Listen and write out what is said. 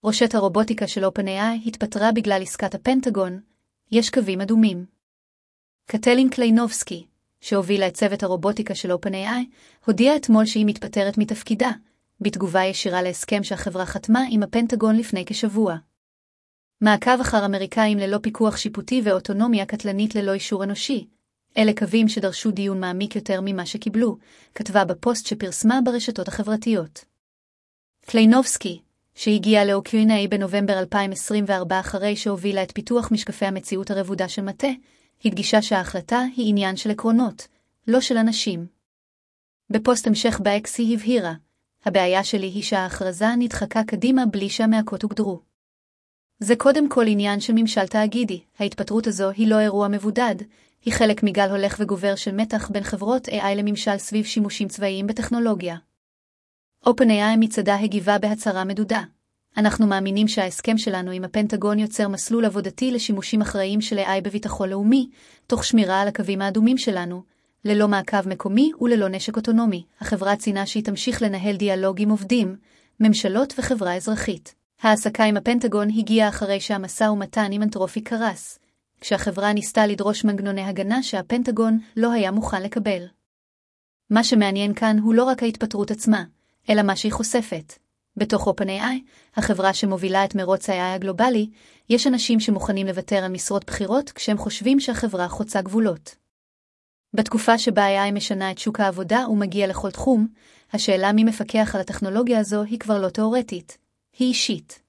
ראשת הרובוטיקה של OpenAI התפטרה בגלל עסקת הפנטגון, יש קווים אדומים. קטלין קליינובסקי, שהובילה את צוות הרובוטיקה של OpenAI, הודיעה אתמול שהיא מתפטרת מתפקידה, בתגובה ישירה להסכם שהחברה חתמה עם הפנטגון לפני כשבוע. מעקב אחר אמריקאים ללא פיקוח שיפוטי ואוטונומיה קטלנית ללא אישור אנושי, אלה קווים שדרשו דיון מעמיק יותר ממה שקיבלו, כתבה בפוסט שפרסמה ברשתות החברתיות. קליינובסקי, שהגיעה ל-OpenAI בנובמבר 2024 אחרי שהובילה את פיתוח משקפי המציאות הרבודה של מטה, הדגישה שההחלטה היא עניין של עקרונות, לא של אנשים. בפוסט המשך באקס היא הבהירה, הבעיה שלי היא שההכרזה נדחקה קדימה בלי שהמעקות הוגדרו. זה קודם כל עניין של ממשל תאגידי, ההתפטרות הזו היא לא אירוע מבודד, היא חלק מגל הולך וגובר של מתח בין חברות AI לממשל סביב שימושים צבאיים בטכנולוגיה. OpenAI מצדה הגיבה בהצהרה מדודה. אנחנו מאמינים שההסכם שלנו עם הפנטגון יוצר מסלול עבודתי לשימושים אחראיים של AI בביטחון לאומי, תוך שמירה על הקווים האדומים שלנו, ללא מעקב מקומי וללא נשק אוטונומי. החברה ציינה שהיא תמשיך לנהל דיאלוג עם עובדים, ממשלות וחברה אזרחית. העסקה עם הפנטגון הגיעה אחרי שהמשא ומתן עם אנתרופיק קרס, כשהחברה ניסתה לדרוש מנגנוני הגנה שהפנטגון לא היה מוכן לקבל. מה שמעניין כאן הוא לא רק ההתפטרות עצמה, אלא מה שהיא חושפת. בתוך OpenAI, החברה שמובילה את מרוץ ה-AI הגלובלי, יש אנשים שמוכנים לוותר על משרות בחירות כשהם חושבים שהחברה חוצה גבולות. בתקופה שבה AI משנה את שוק העבודה ומגיע לכל תחום, השאלה מי מפקח על הטכנולוגיה הזו היא כבר לא תיאורטית, היא אישית.